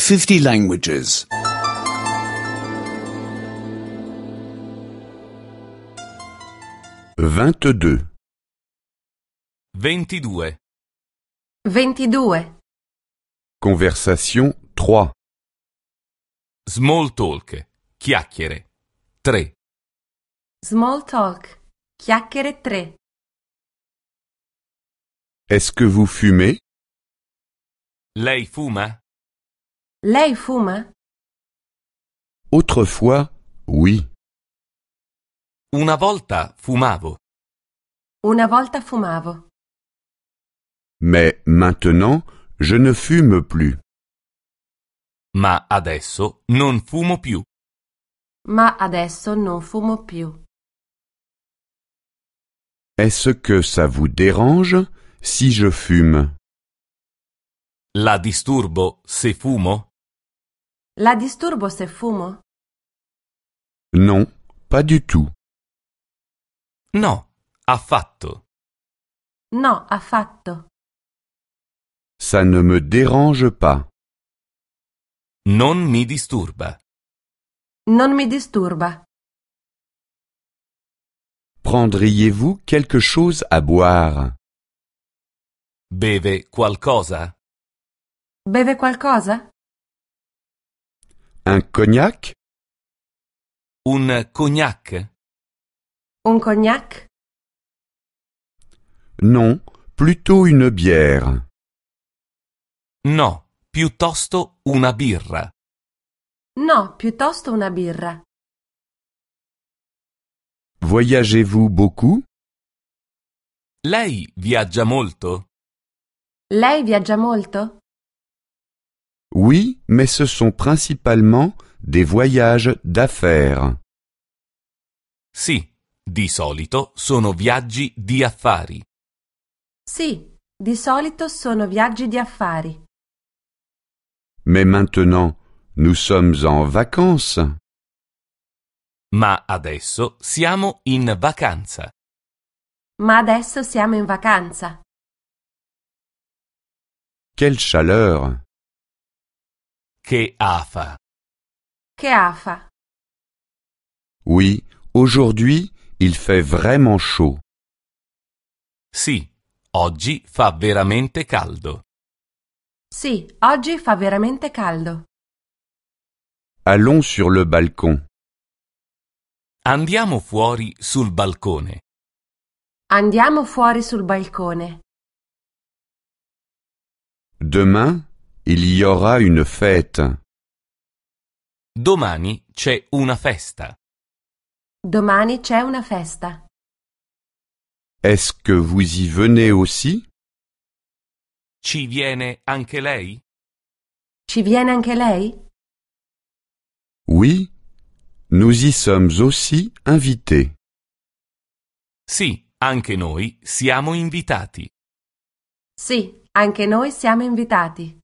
50 languages. 22. 22. 22. Conversation 3. Small talk. Chiacchiere. 3. Small talk. Chiacchiere 3. Est-ce que vous fumez? Lei fuma? Lei fuma? Autrefois, oui. Una volta fumavo, Una volta fumavo, Mais maintenant, je ne fume plus. ma adesso non fumo più. ma adesso non fumo più. Est-ce que ça vous dérange si je fume? La disturbo se fumo? La disturbo se fumo? Non, pas du tout. No, affatto. No, affatto. Ça ne me dérange pas. Non mi disturba. Non mi disturba. Prendriez-vous quelque chose à boire? Beve qualcosa? Beve qualcosa? Un cognac? Un cognac? Un cognac? Non, plutôt une bière. No, piuttosto una birra. No, piuttosto una birra. Voyagez-vous beaucoup? Lei viaggia molto? Lei viaggia molto? Oui, mais ce sont principalement des voyages d'affaires. Sì, di solito sono viaggi di affari. Sì, di solito sono viaggi di affari. Mais maintenant, nous sommes en vacances. Ma adesso siamo in vacanza. Ma adesso siamo in vacanza. Quelle chaleur! Che afa. Che afa. Oui, aujourd'hui, il fait vraiment chaud. Sì, oggi fa veramente caldo. Sì, oggi fa veramente caldo. Allons sur le balcon. Andiamo fuori sul balcone. Andiamo fuori sul balcone. Demain, il y aura une fête. Domani c'è una festa. Domani c'è una festa. Est-ce que vous y venez aussi? Ci viene anche lei? Ci viene anche lei? Oui, nous y sommes aussi invités. Sì, anche noi siamo invitati. Sì, anche noi siamo invitati.